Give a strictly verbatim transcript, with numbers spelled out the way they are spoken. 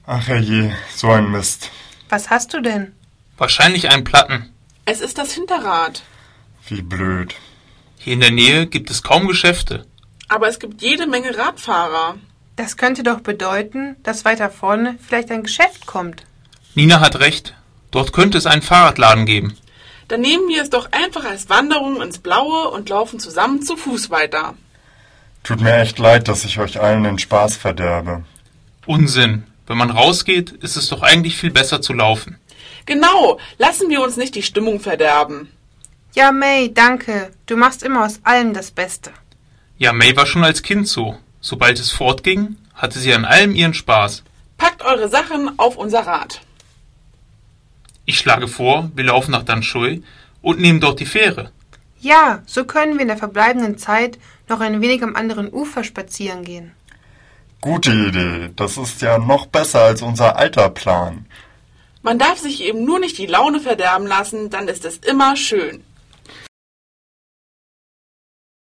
Ach herrje, so ein Mist. Was hast du denn? Wahrscheinlich einen Platten. Es ist das Hinterrad. Wie blöd. Hier in der Nähe gibt es kaum Geschäfte. Aber es gibt jede Menge Radfahrer. Das könnte doch bedeuten, dass weiter vorne vielleicht ein Geschäft kommt. Nina hat recht. Dort könnte es einen Fahrradladen geben. Dann nehmen wir es doch einfach als Wanderung ins Blaue und laufen zusammen zu Fuß weiter. Tut mir echt leid, dass ich euch allen den Spaß verderbe. Unsinn. Wenn man rausgeht, ist es doch eigentlich viel besser zu laufen. Genau, lassen wir uns nicht die Stimmung verderben. Ja, May, danke. Du machst immer aus allem das Beste. Ja, May war schon als Kind so. Sobald es fortging, hatte sie an allem ihren Spaß. Packt eure Sachen auf unser Rad. Ich schlage vor, wir laufen nach Danshui und nehmen dort die Fähre. Ja, so können wir in der verbleibenden Zeit noch ein wenig am anderen Ufer spazieren gehen. Gute Idee. Das ist ja noch besser als unser alter Plan. Man darf sich eben nur nicht die Laune verderben lassen, dann ist es immer schön.